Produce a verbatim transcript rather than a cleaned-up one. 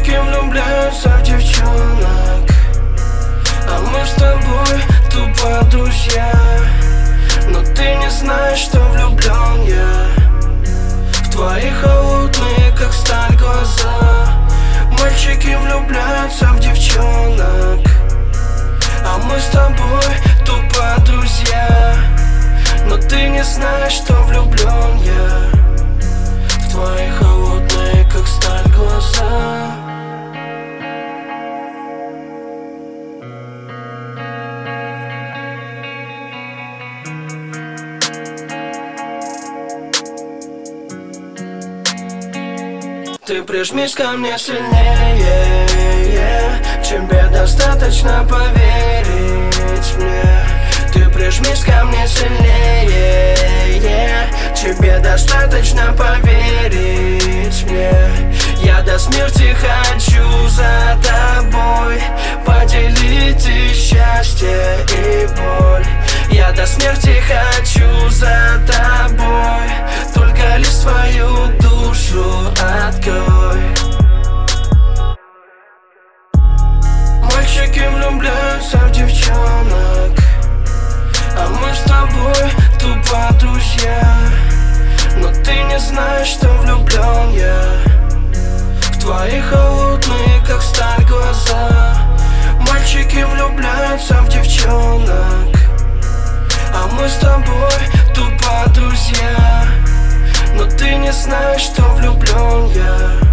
Мальчики влюбляются в девчонок, а мы с тобой тупо друзья. Но ты не знаешь, что влюблен я в твои холодные, как сталь, глаза. Мальчики влюбляются в девчонок, а мы с тобой тупо друзья. Но ты не знаешь, что влюблен я в твои холодные, как сталь, глаза. Ты прижмись ко мне сильнее, тебе достаточно поверить мне. Ты прижмись ко мне сильнее, тебе достаточно поверить мне. Я до смерти хочу за тобой поделить и счастье, и боль. Я до смерти хочу за тобой, только лишь свою душу открой. Мальчики влюбляются в девчонок, а мы с тобой тупо друзья. Но ты не знаешь, что влюблен я в твои холодные, как сталь, глаза. Мальчики влюбляются в девчонок, а мы с тобой тупо друзья. Но ты не знаешь, что влюблен я